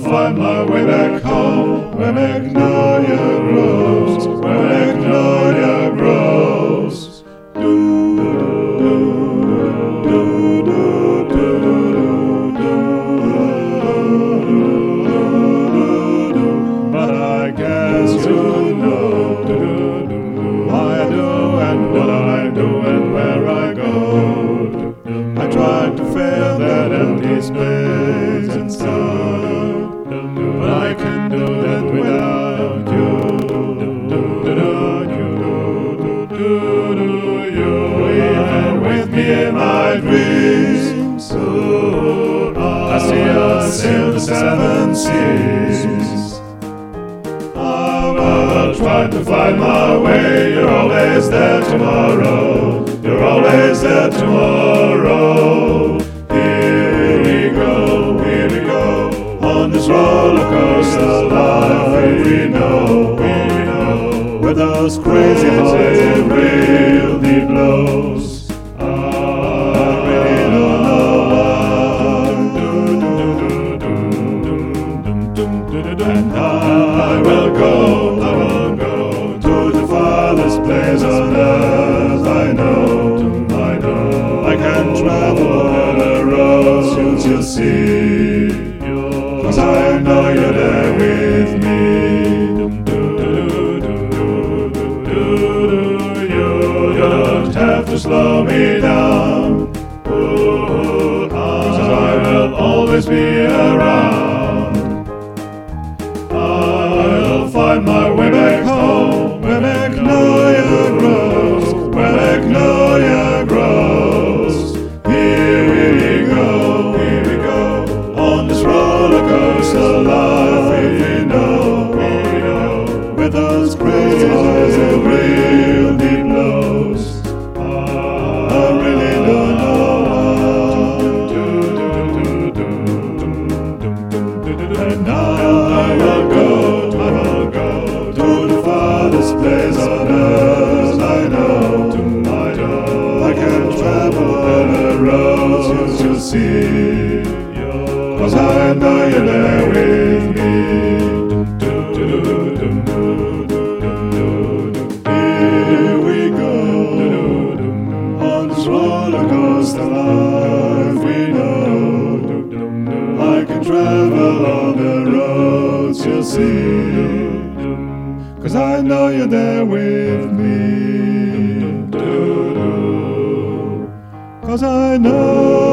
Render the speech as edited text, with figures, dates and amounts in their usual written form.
find my way back home, where magnolia grows, where magnolia grows. But I guess you know why I do and what I do and where I go. I tried to fill that empty space inside, but I can do that without you. Even with me in my dreams, I see us in the seven seas. I'll try to find my way. You're always there tomorrow. You're always there tomorrow. Here we go on this roller coaster life. We know, with those crazy hearts and real deep blows. I really don't know what. And I will go to the farthest place on earth. I know. I can travel on the roads you'll see, 'cause I know you're there with me. You don't have to slow me down, 'cause I will always be around. I'll find my way back home, where magnolia grows, where magnolia grows. Here we go on this roller coaster life. We know, with those crazy highs and real deep lows. I really don't know what. And I will go to the farthest place on earth. I know. I can travel on the roads you'll see, 'cause I know you're there with me. Here we go on this roller coaster life. We know I can travel on the roads you'll see, 'cause I know you're there with me. 'Cause I know